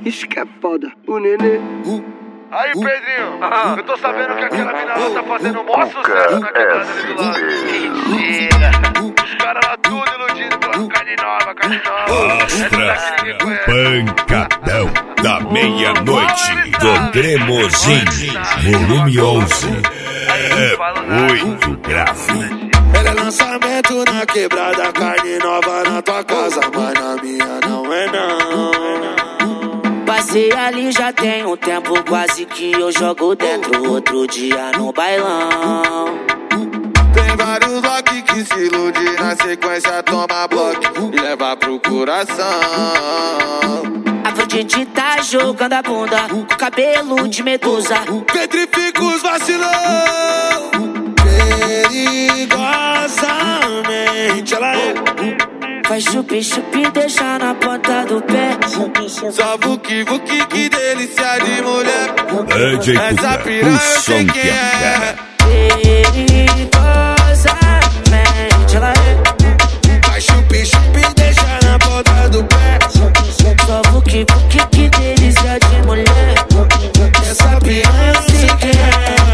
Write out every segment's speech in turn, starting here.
Isso que é foda, o nenê. Aí, Pedrinho, eu tô sabendo que aquela mina lá tá fazendo mó sucesso na quebrada ali do lado. Os caras lá tudo iludidos pela carne nova. Mostra pancadão da meia-noite do Cremosinho, volume 11. É muito grave. Ele é lançamento na quebrada, carne nova na tua casa, mas na minha não é não. Passei ali já tem um tempo, quase que eu jogo dentro, outro dia no bailão. Tem vários lock que se iludem, na sequência toma bloco e leva pro coração. Afrodite tá jogando a bunda, com cabelo de medusa. Petrifica os vacilão. Perigosamente ela é. Faz chupi-chupi, deixa na ponta do pé. Só vuki-vuki, que delícia de mulher. DJ Essa piranha eu sei quem é. Perigosamente ela é. Faz chupi-chupi, deixa na ponta do pé. Só vuki-vuki, que delícia de mulher. Essa piranha eu sei quem é.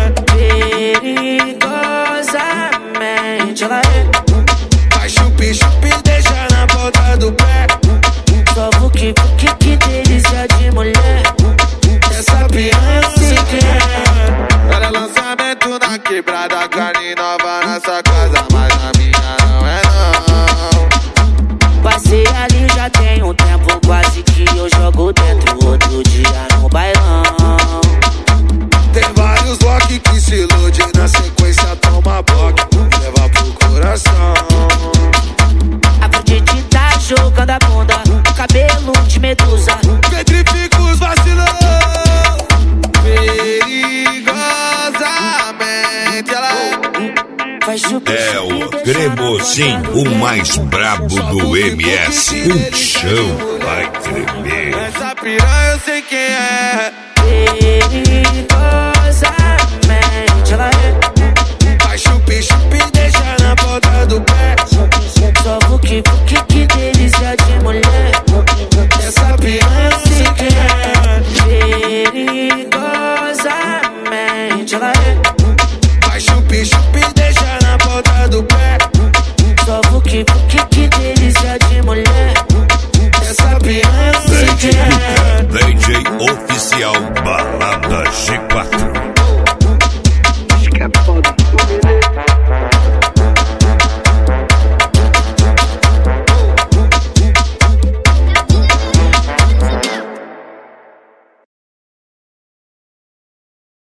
Perigosamente ela é. Faz chupi-chupi, deixa na ponta do pé. Só vuki-vuki, que delícia de mulher. Essa piranha eu sei quem é. Ela é lançamento na quebrada, carne nova nessa casa, mas na minha não é não. Passei ali já tem um tempo, quase que eu jogo dentro, outro dia no bailão. Tem vários lock que se iludem, na sequência toma bloco e leva pro coração. Afrodite tá jogando a bunda, com cabelo de medusa. Petrifica os vacilão. Perigosamente ela é. Faz chupi-chupi, É o Cremosinho, o mais brabo do MS. O chão vai tremer. Essa piranha eu sei quem é. Perigosamente ela é. Faz chupi-chupi, deixa na ponta do pé. Só vuki-vuki, que delícia de mulher. Essa piranha eu sei quem é. Perigosamente ela é. Faz chupi-chupi, deixa na ponta do pé. Só vuki-vuki, que delícia de mulher. Essa piranha eu sei quem é. DJ oficial Balada Chico.